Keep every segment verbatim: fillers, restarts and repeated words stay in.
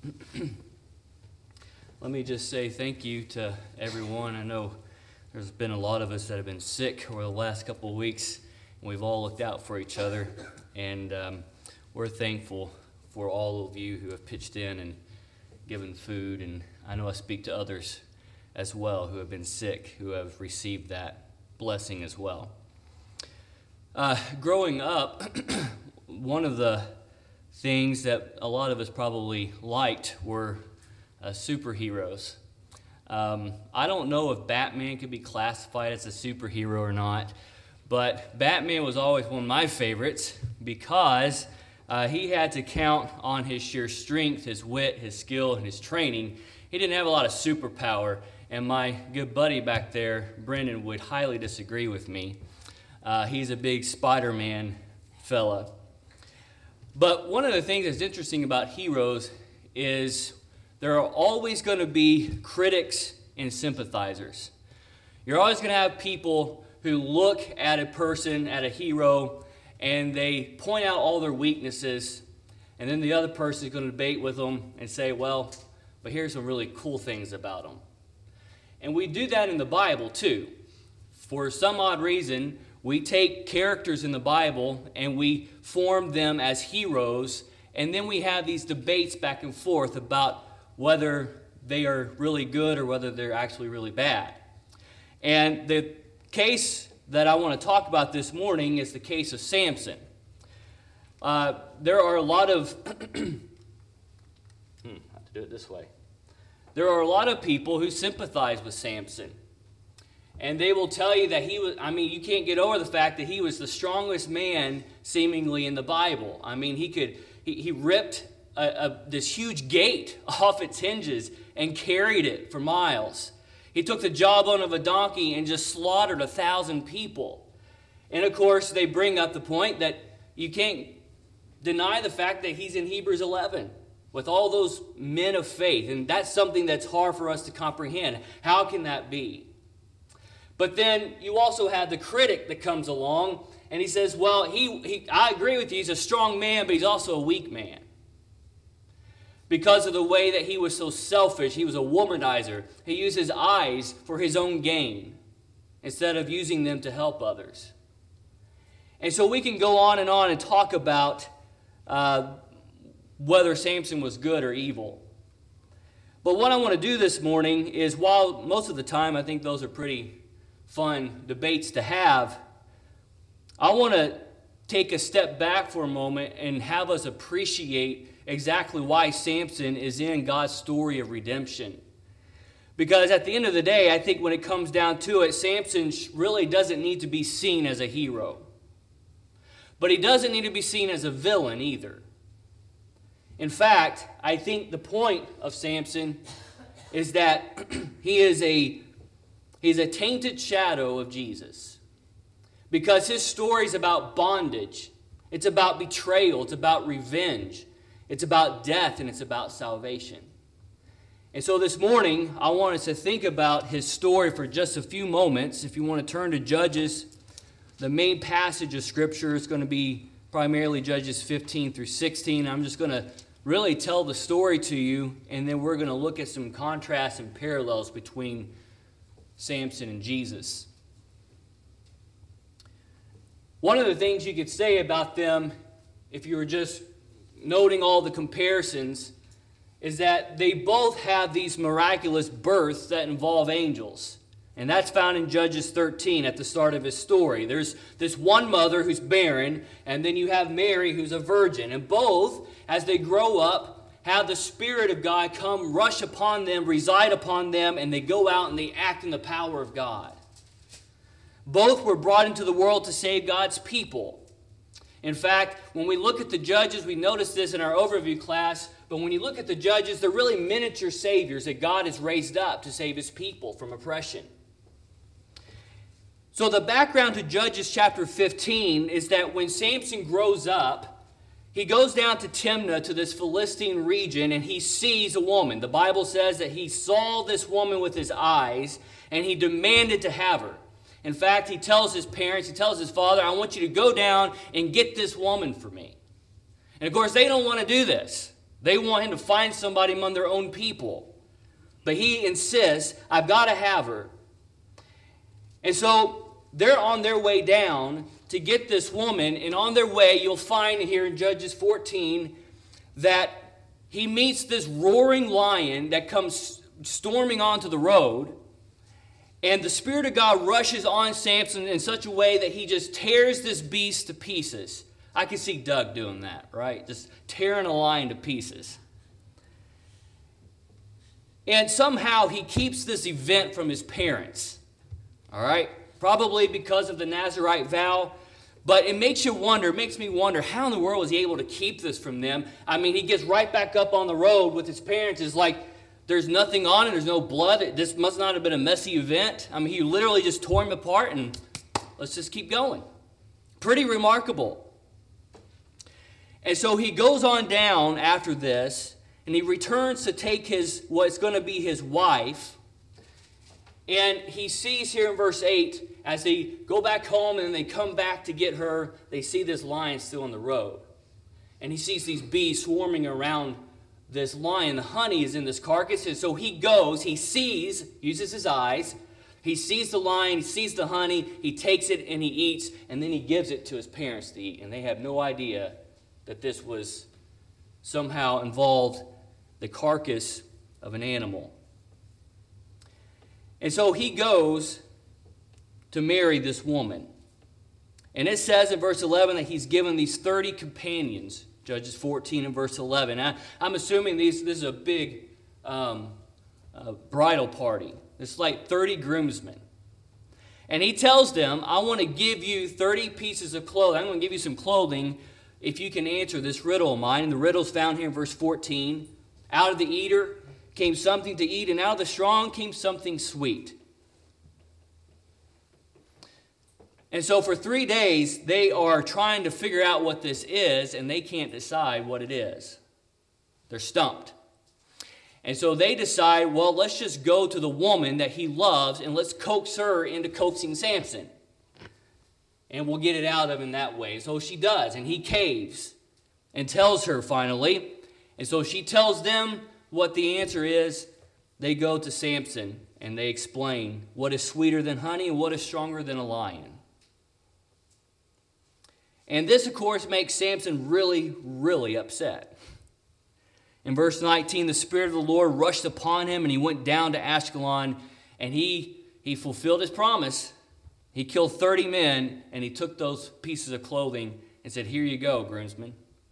Let me just say thank you to everyone. I know there's been a lot of us that have been sick over the last couple of weeks, and we've all looked out for each other, and um, we're thankful for all of you who have pitched in and given food, and I know I speak to others as well who have been sick, who have received that blessing as well. Uh, growing up, one of the things that a lot of us probably liked were uh, superheroes. Um, I don't know if Batman could be classified as a superhero or not, but Batman was always one of my favorites because uh, he had to count on his sheer strength, his wit, his skill, and his training. He didn't have a lot of superpower, and my good buddy back there, Brendan, would highly disagree with me. Uh, he's a big Spider-Man fella. But one of the things that's interesting about heroes is there are always going to be critics and sympathizers. You're always going to have people who look at a person, at a hero, and they point out all their weaknesses, and then the other person is going to debate with them and say, well, but here's some really cool things about them. And we do that in the Bible too. For some odd reason, we take characters in the Bible and we form them as heroes, and then we have these debates back and forth about whether they are really good or whether they're actually really bad. And the case that I want to talk about this morning is the case of Samson. Uh, there are a lot of... hmm, I have to do it this way. There are a lot of people who sympathize with Samson. And they will tell you that he was, I mean, you can't get over the fact that he was the strongest man seemingly in the Bible. I mean, he could, he, he ripped a, a, this huge gate off its hinges and carried it for miles. He took the jawbone of a donkey and just slaughtered a thousand people. And of course, they bring up the point that you can't deny the fact that he's in Hebrews eleven with all those men of faith. And that's something that's hard for us to comprehend. How can that be? But then you also have the critic that comes along, and he says, well, he, he I agree with you, he's a strong man, but he's also a weak man. Because of the way that he was so selfish, he was a womanizer. He used his eyes for his own gain instead of using them to help others. And so we can go on and on and talk about uh, whether Samson was good or evil. But what I want to do this morning is, while most of the time I think those are pretty fun debates to have, I want to take a step back for a moment and have us appreciate exactly why Samson is in God's story of redemption. Because at the end of the day, I think when it comes down to it, Samson really doesn't need to be seen as a hero. But he doesn't need to be seen as a villain either. In fact, I think the point of Samson is that he is a He's a tainted shadow of Jesus, because his story is about bondage. It's about betrayal. It's about revenge. It's about death, and it's about salvation. And so this morning, I want us to think about his story for just a few moments. If you want to turn to Judges, the main passage of Scripture is going to be primarily Judges fifteen through sixteen. I'm just going to really tell the story to you, and then we're going to look at some contrasts and parallels between Samson and Jesus. One of the things you could say about them, if you were just noting all the comparisons, is that they both have these miraculous births that involve angels. And that's found in Judges thirteen at the start of his story. There's this one mother who's barren, and then you have Mary who's a virgin. And both, as they grow up, have the Spirit of God come, rush upon them, reside upon them, and they go out and they act in the power of God. Both were brought into the world to save God's people. In fact, when we look at the Judges, we noticed this in our overview class, but when you look at the Judges, they're really miniature saviors that God has raised up to save his people from oppression. So the background to Judges chapter fifteen is that when Samson grows up, he goes down to Timnah, to this Philistine region, and he sees a woman. The Bible says that he saw this woman with his eyes, and he demanded to have her. In fact, he tells his parents, he tells his father, I want you to go down and get this woman for me. And of course, they don't want to do this. They want him to find somebody among their own people. But he insists, I've got to have her. And so they're on their way down to get this woman. And on their way, you'll find here in Judges fourteen that he meets this roaring lion that comes storming onto the road. And the Spirit of God rushes on Samson in such a way that he just tears this beast to pieces. I can see Doug doing that, right? Just tearing a lion to pieces. And somehow he keeps this event from his parents. All right? Probably because of the Nazirite vow. But it makes you wonder, it makes me wonder, how in the world was he able to keep this from them? I mean, he gets right back up on the road with his parents. It's like there's nothing on it. There's no blood. This must not have been a messy event. I mean, he literally just tore him apart and let's just keep going. Pretty remarkable. And so he goes on down after this, and he returns to take his what's going to be his wife. And he sees here in verse eight, as they go back home and they come back to get her, they see this lion still on the road. And he sees these bees swarming around this lion. The honey is in this carcass. And so he goes, he sees, uses his eyes, he sees the lion, he sees the honey, he takes it and he eats, and then he gives it to his parents to eat. And they have no idea that this was somehow involved the carcass of an animal. And so he goes to marry this woman. And it says in verse eleven that he's given these thirty companions, Judges fourteen and verse eleven. I, I'm assuming these, this is a big um, uh, bridal party. It's like thirty groomsmen. And he tells them, I want to give you thirty pieces of clothing. I'm going to give you some clothing if you can answer this riddle of mine. And the riddle's found here in verse fourteen. Out of the eater came something to eat, and out of the strong came something sweet. And so for three days, they are trying to figure out what this is, and they can't decide what it is. They're stumped. And so they decide, well, let's just go to the woman that he loves, and let's coax her into coaxing Samson. And we'll get it out of him that way. So she does, and he caves and tells her finally. And so she tells them what the answer is. They go to Samson, and they explain what is sweeter than honey and what is stronger than a lion. And this, of course, makes Samson really, really upset. In verse nineteen, the Spirit of the Lord rushed upon him, and he went down to Ashkelon, and he, he fulfilled his promise. He killed thirty men, and he took those pieces of clothing and said, here you go, groomsmen.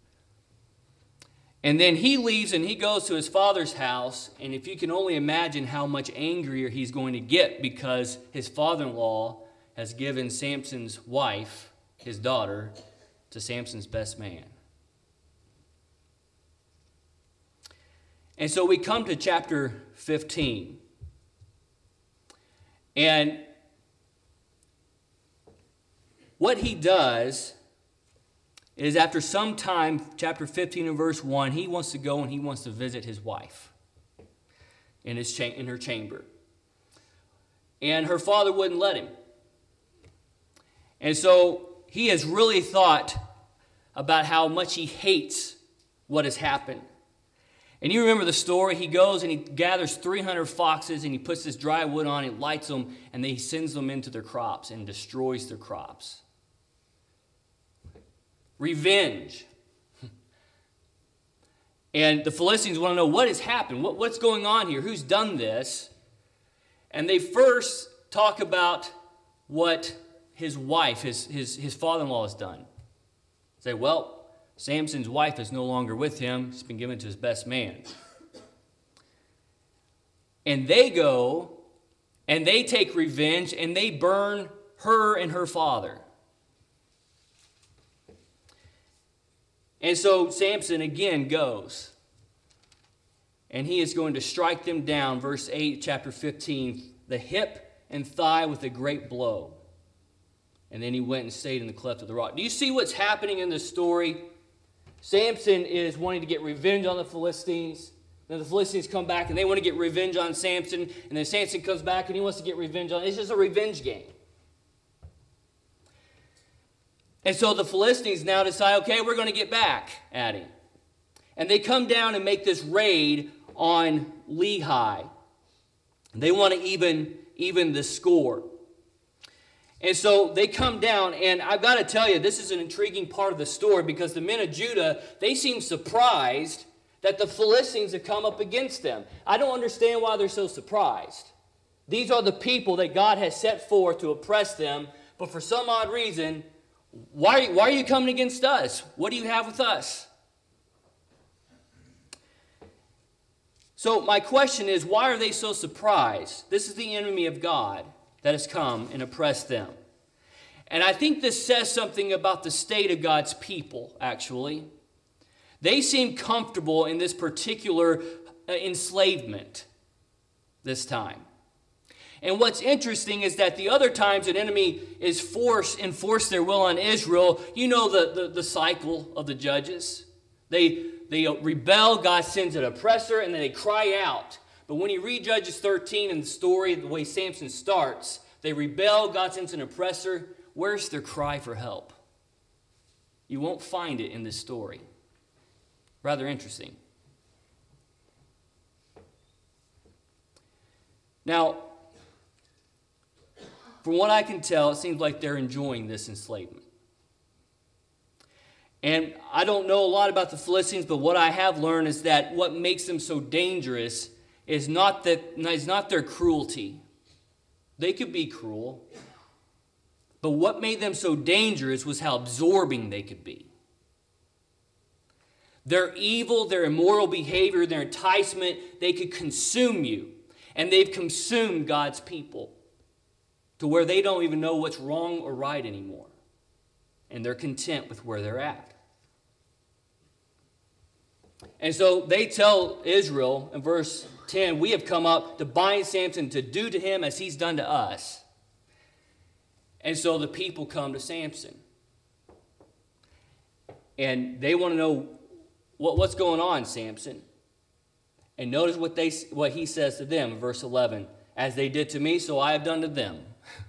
And then he leaves, and he goes to his father's house, and if you can only imagine how much angrier he's going to get because his father-in-law has given Samson's wife, his daughter, to Samson's best man. And so we come to chapter fifteen. And what he does is after some time, chapter fifteen and verse one, he wants to go and he wants to visit his wife in, his cha- in her chamber. And her father wouldn't let him. And so he has really thought about how much he hates what has happened. And you remember the story. He goes and he gathers three hundred foxes and he puts this dry wood on, he lights them, and then he sends them into their crops and destroys their crops. Revenge. And the Philistines want to know what has happened. What, what's going on here? Who's done this? And they first talk about what his wife, his, his, his father-in-law has done. Say, well, Samson's wife is no longer with him. She's been given to his best man. And they go and they take revenge and they burn her and her father. And so Samson again goes. And he is going to strike them down, verse eight, chapter fifteen, the hip and thigh with a great blow. And then he went and stayed in the cleft of the rock. Do you see what's happening in this story? Samson is wanting to get revenge on the Philistines. Then the Philistines come back and they want to get revenge on Samson. And then Samson comes back and he wants to get revenge on... It's just a revenge game. And so the Philistines now decide, okay, we're going to get back at him. And they come down and make this raid on Lehi. They want to even, even the score. And so they come down, and I've got to tell you, this is an intriguing part of the story because the men of Judah, they seem surprised that the Philistines have come up against them. I don't understand why they're so surprised. These are the people that God has set forth to oppress them, but for some odd reason, why, why are you coming against us? What do you have with us? So my question is, why are they so surprised? This is the enemy of God that has come and oppressed them. And I think this says something about the state of God's people, actually. They seem comfortable in this particular uh, enslavement this time. And what's interesting is that the other times an enemy is forced enforced their will on Israel, you know the, the, the cycle of the judges. They, they rebel, God sends an oppressor, and then they cry out. But when you read Judges thirteen and the story, the way Samson starts, they rebel, God sends an oppressor. Where's their cry for help? You won't find it in this story. Rather interesting. Now, from what I can tell, it seems like they're enjoying this enslavement. And I don't know a lot about the Philistines, but what I have learned is that what makes them so dangerous is not that is not their cruelty. They could be cruel. But what made them so dangerous was how absorbing they could be. Their evil, their immoral behavior, their enticement, they could consume you. And they've consumed God's people to where they don't even know what's wrong or right anymore. And they're content with where they're at. And so they tell Israel in verse ten, we have come up to bind Samson, to do to him as he's done to us. And so the people come to Samson. And they want to know, what, what's going on, Samson? And notice what, they, what he says to them in verse eleven. As they did to me, so I have done to them.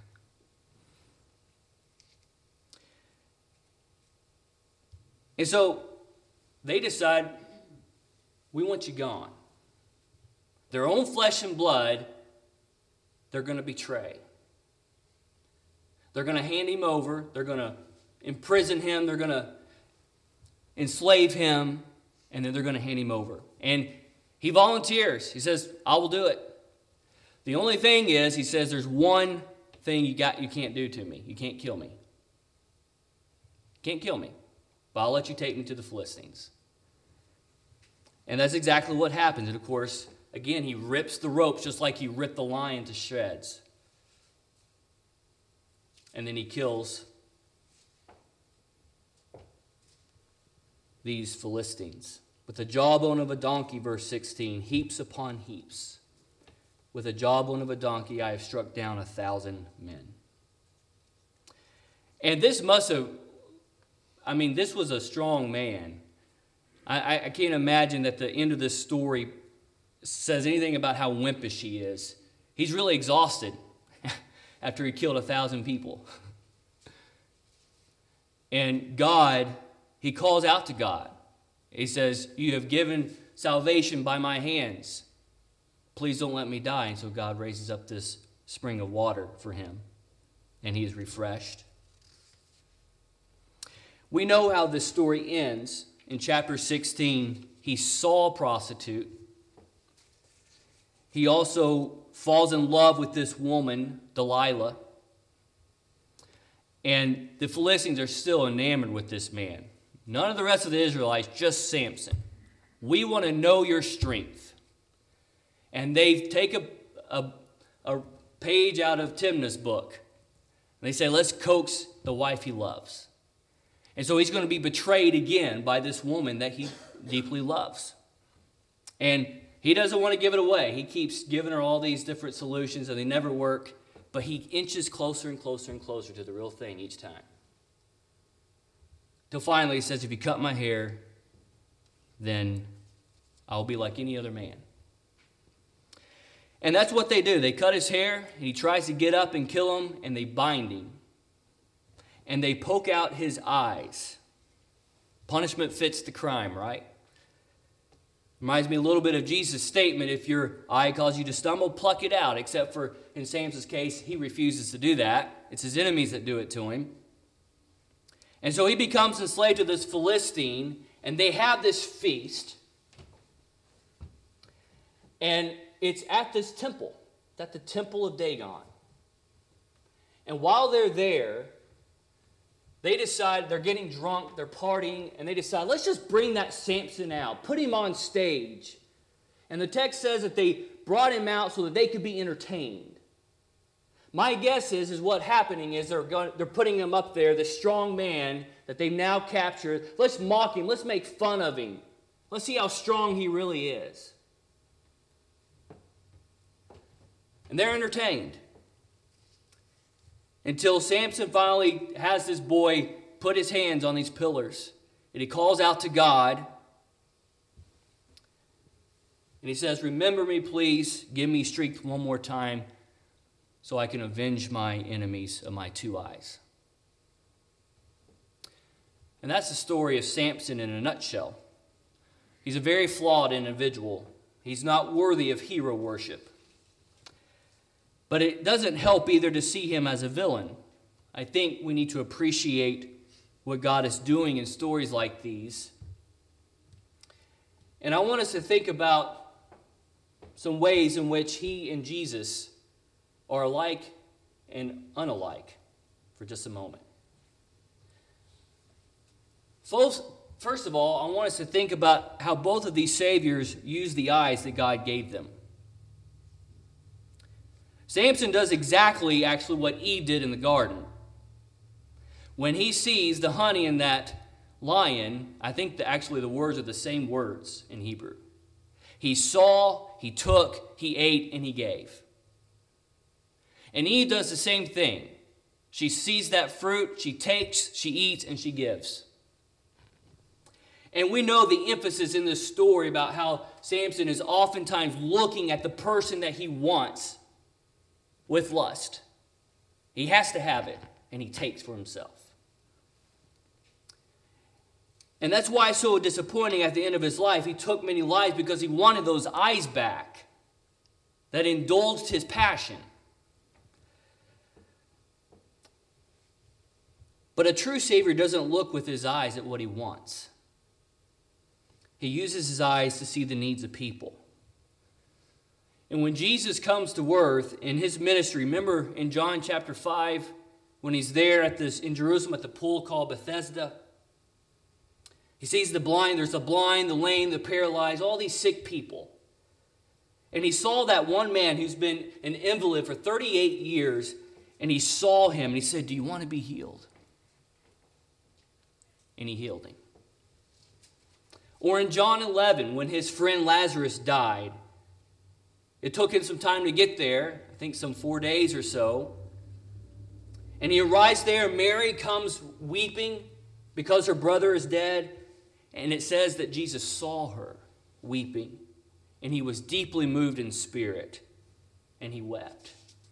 And so they decide, we want you gone. Their own flesh and blood, they're going to betray. They're going to hand him over. They're going to imprison him. They're going to enslave him. And then they're going to hand him over. And he volunteers. He says, I will do it. The only thing is, he says, there's one thing you got you can't do to me. You can't kill me. You can't kill me. But I'll let you take me to the Philistines. And that's exactly what happens. And of course, again, he rips the ropes just like he ripped the lion to shreds. And then he kills these Philistines. With the jawbone of a donkey, verse sixteen, heaps upon heaps. With the jawbone of a donkey, I have struck down a thousand men. And this must have, I mean, this was a strong man. I, I can't imagine that the end of this story says anything about how wimpish he is. He's really exhausted after he killed a thousand people. And God, he calls out to God. He says, you have given salvation by my hands. Please don't let me die. And so God raises up this spring of water for him. And he is refreshed. We know how this story ends. In chapter sixteen, he saw a prostitute. He also falls in love with this woman, Delilah. And the Philistines are still enamored with this man. None of the rest of the Israelites, just Samson. We want to know your strength. And they take a, a, a page out of Timnah's book. And they say, let's coax the wife he loves. And so he's going to be betrayed again by this woman that he deeply loves. And he doesn't want to give it away. He keeps giving her all these different solutions and they never work. But he inches closer and closer and closer to the real thing each time. Till finally he says, if you cut my hair, then I'll be like any other man. And that's what they do. They cut his hair, and he tries to get up and kill him, and they bind him. And they poke out his eyes. Punishment fits the crime, right? Reminds me a little bit of Jesus' statement, if your eye causes you to stumble, pluck it out. Except for in Samson's case, he refuses to do that. It's his enemies that do it to him. And so he becomes enslaved to this Philistine, and they have this feast. And it's at this temple. It's at the temple of Dagon. And while they're there, they decide, they're getting drunk, they're partying, and they decide, let's just bring that Samson out, put him on stage. And the text says that they brought him out so that they could be entertained. My guess is, is what's happening is they're going, they're putting him up there, this strong man that they've now captured. Let's mock him, let's make fun of him. Let's see how strong he really is. And they're entertained. Until Samson finally has this boy put his hands on these pillars. And he calls out to God. And he says, remember me, please. Give me strength one more time so I can avenge my enemies of my two eyes. And that's the story of Samson in a nutshell. He's a very flawed individual. He's not worthy of hero worship. But it doesn't help either to see him as a villain. I think we need to appreciate what God is doing in stories like these. And I want us to think about some ways in which he and Jesus are alike and unalike for just a moment. First of all, I want us to think about how both of these saviors use the eyes that God gave them. Samson does exactly actually what Eve did in the garden. When he sees the honey in that lion, I think that actually the words are the same words in Hebrew. He saw, he took, he ate, and he gave. And Eve does the same thing. She sees that fruit, she takes, she eats, and she gives. And we know the emphasis in this story about how Samson is oftentimes looking at the person that he wants with lust. He has to have it, and he takes for himself. And that's why it's so disappointing at the end of his life. He took many lives because he wanted those eyes back that indulged his passion. But a true Savior doesn't look with his eyes at what he wants. He uses his eyes to see the needs of people. And when Jesus comes to earth in his ministry, remember in John chapter five, when he's there at this in Jerusalem at the pool called Bethesda, he sees the blind, there's the blind, the lame, the paralyzed, all these sick people. And he saw that one man who's been an invalid for thirty-eight years, and he saw him and he said, "Do you want to be healed?" And he healed him. Or in John eleven, when his friend Lazarus died, it took him some time to get there, I think some four days or so. And he arrives there, Mary comes weeping because her brother is dead. And it says that Jesus saw her weeping, and he was deeply moved in spirit, and he wept.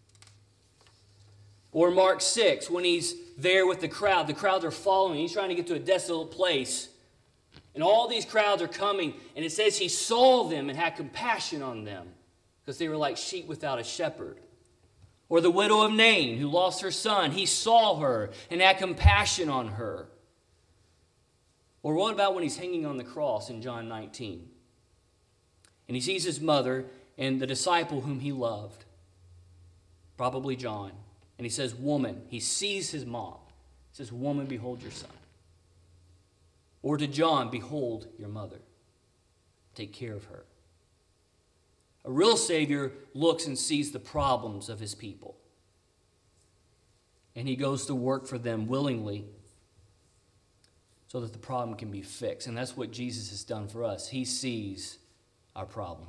Or Mark six, when he's there with the crowd, the crowds are following, he's trying to get to a desolate place. And all these crowds are coming, and it says he saw them and had compassion on them, because they were like sheep without a shepherd. Or the widow of Nain, who lost her son, he saw her and had compassion on her. Or what about when he's hanging on the cross in John nineteen? And he sees his mother and the disciple whom he loved, probably John. And he says, "Woman," he sees his mom. He says, "Woman, behold your son." Or to John, "Behold your mother. Take care of her." A real Savior looks and sees the problems of his people. And he goes to work for them willingly so that the problem can be fixed. And that's what Jesus has done for us. He sees our problem.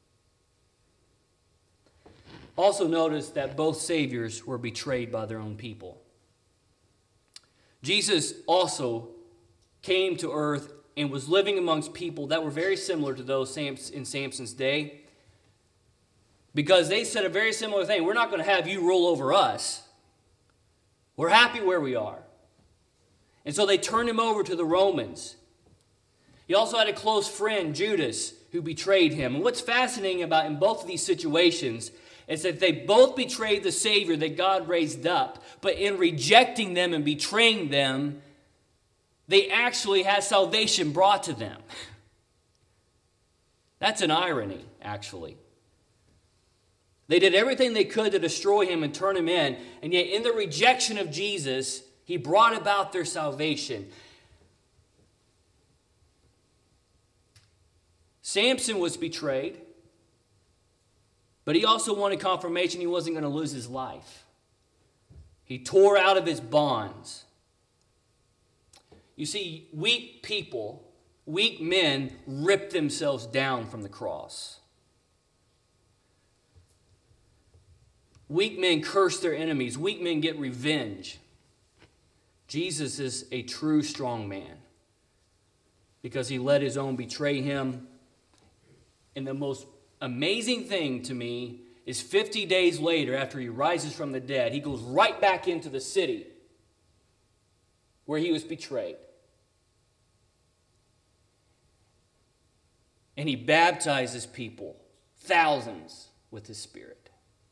Also notice that both Saviors were betrayed by their own people. Jesus also came to earth and was living amongst people that were very similar to those in Samson's day, because they said a very similar thing. We're not going to have you rule over us. We're happy where we are. And so they turned him over to the Romans. He also had a close friend, Judas, who betrayed him. And what's fascinating about in both of these situations is that they both betrayed the Savior that God raised up, but in rejecting them and betraying them, they actually had salvation brought to them. That's an irony, actually. They did everything they could to destroy him and turn him in, and yet in the rejection of Jesus, he brought about their salvation. Samson was betrayed, but he also wanted confirmation he wasn't going to lose his life. He tore out of his bonds. You see, weak people, weak men, rip themselves down from the cross. Weak men curse their enemies. Weak men get revenge. Jesus is a true strong man because he let his own betray him. And the most amazing thing to me is fifty days later, after he rises from the dead, he goes right back into the city where he was betrayed. And he baptizes people, thousands, with his Spirit.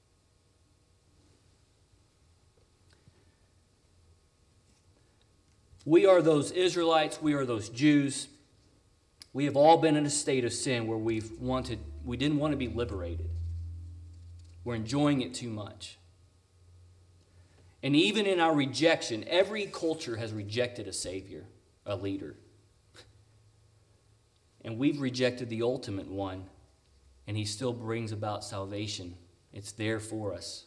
We are those Israelites, we are those Jews. We have all been in a state of sin where we've wanted, we didn't want to be liberated. We're enjoying it too much. And even in our rejection, every culture has rejected a Savior, a leader. And we've rejected the ultimate one, and he still brings about salvation. It's there for us.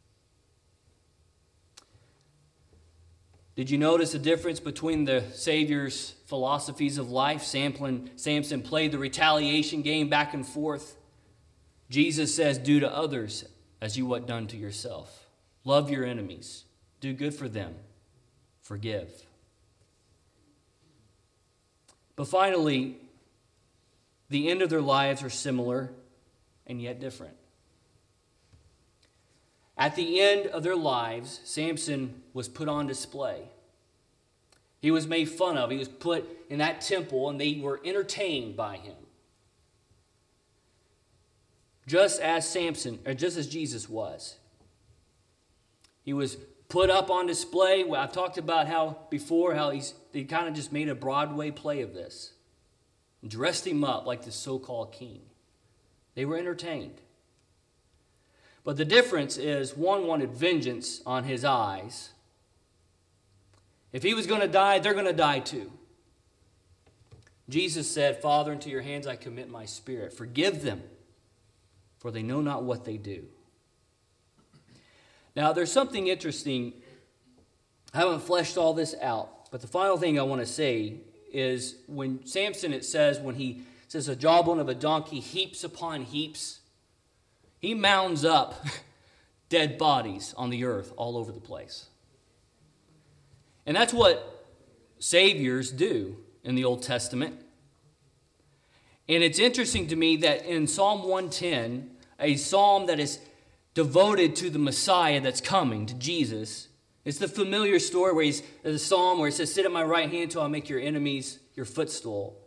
Did you notice the difference between the Savior's philosophies of life? Samson, Samson played the retaliation game back and forth. Jesus says, do to others as you want done to yourself. Love your enemies. Do good for them. Forgive. But finally, the end of their lives are similar and yet different. At the end of their lives, Samson was put on display. He was made fun of. He was put in that temple, and they were entertained by him. Just as Samson, or just as Jesus was. He was put up on display. Well, I've talked about how before how he's they kind of just made a Broadway play of this. Dressed him up like the so-called king. They were entertained. But the difference is one wanted vengeance on his eyes. If he was going to die, they're going to die too. Jesus said, Father, into your hands I commit my spirit. Forgive them, for they know not what they do. Now, there's something interesting. I haven't fleshed all this out, but the final thing I want to say is when Samson, it says, when he says a jawbone of a donkey heaps upon heaps, he mounds up dead bodies on the earth all over the place. And that's what saviors do in the Old Testament. And it's interesting to me that in Psalm one ten, a psalm that is devoted to the Messiah that's coming, to Jesus, it's the familiar story where he's, there's a psalm where it says, sit at my right hand till I make your enemies your footstool.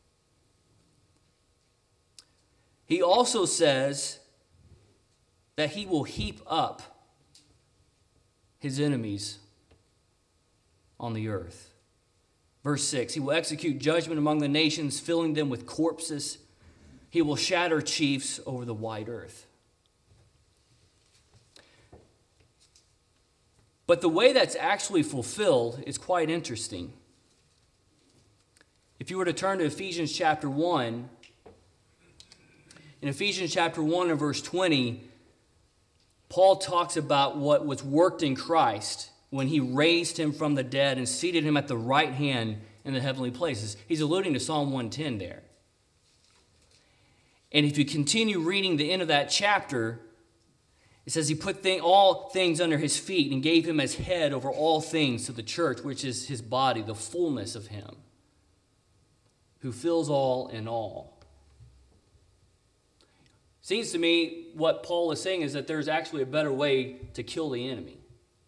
He also says that he will heap up his enemies on the earth. Verse six, he will execute judgment among the nations, filling them with corpses. He will shatter chiefs over the wide earth. But the way that's actually fulfilled is quite interesting. If you were to turn to Ephesians chapter one, in Ephesians chapter one and verse twenty, Paul talks about what was worked in Christ when he raised him from the dead and seated him at the right hand in the heavenly places. He's alluding to Psalm one ten there. And if you continue reading the end of that chapter, it says he put thing, all things under his feet and gave him as head over all things to the church, which is his body, the fullness of him, who fills all in all. Seems to me what Paul is saying is that there's actually a better way to kill the enemy.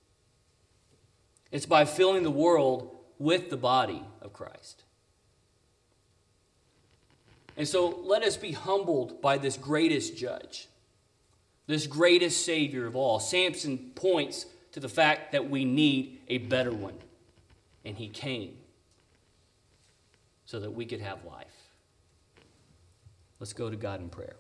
It's by filling the world with the body of Christ. And so let us be humbled by this greatest judge, this greatest Savior of all. Samson points to the fact that we need a better one. And he came so that we could have life. Let's go to God in prayer.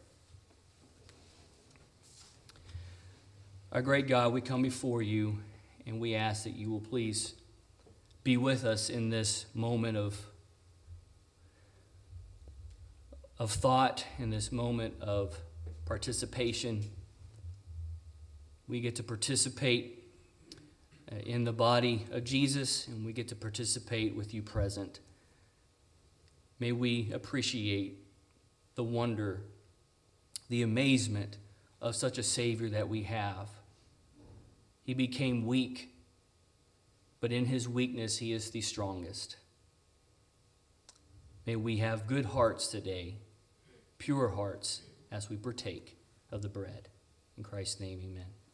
Our great God, we come before you and we ask that you will please be with us in this moment of, of thought, in this moment of participation. We get to participate in the body of Jesus, and we get to participate with you present. May we appreciate the wonder, the amazement of such a Savior that we have. He became weak, but in his weakness he is the strongest. May we have good hearts today, pure hearts, as we partake of the bread. In Christ's name, amen.